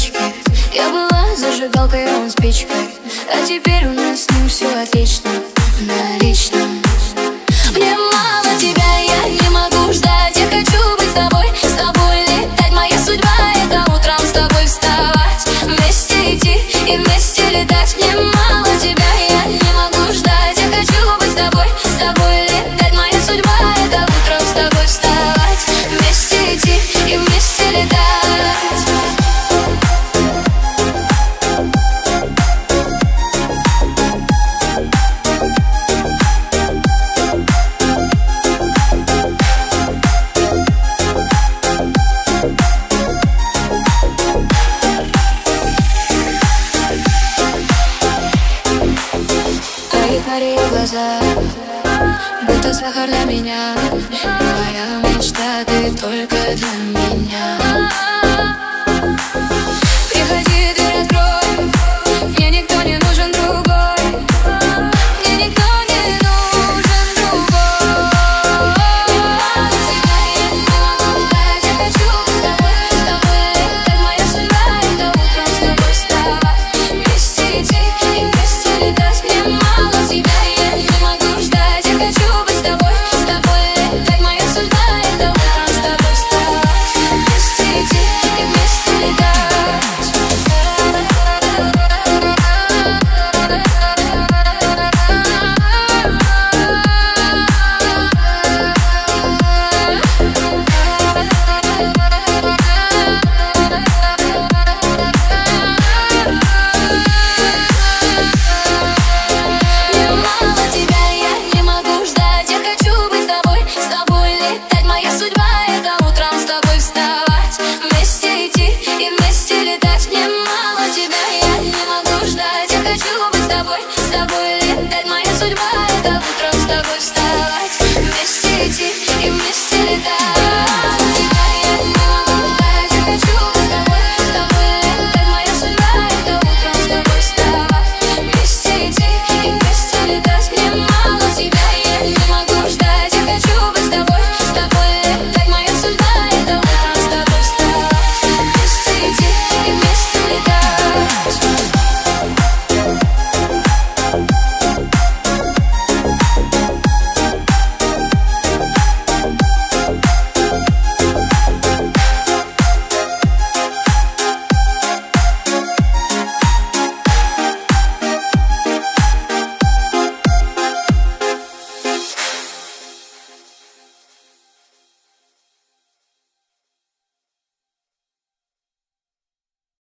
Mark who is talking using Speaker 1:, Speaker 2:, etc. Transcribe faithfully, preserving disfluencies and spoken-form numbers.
Speaker 1: речке. Я была зажигалкой, а он спичкой, а теперь у нас с ним все отлично, на личном. Мне мало тебя, я не могу ждать. Я хочу быть с тобой, с тобой летать. Моя судьба — это утром с тобой вставать, вместе идти и вместе летать. Мне мало тебя, я не могу ждать. Я хочу быть с тобой, с тобой летать. Моя судьба — это утром с тобой вставать, вместе идти и вместе летать. Твои глаза, будто сахар для меня. Моя мечта, ты только для меня. Приходи, дверь открой, мне никто не нужен другой. Мне никто не нужен другой. Я не могу ждать, я хочу с тобой, с тобой летать. Моя судьба — это утром с тобой вставать, вместе идти и вместе летать. Мне мало тебя, я не могу ждать. Я хочу быть с тобой, с тобой летать. Моя судьба — это утром с тобой вставать, вместе идти и вместе летать. С тобой летать, моя судьба — это утром с тобой вставать.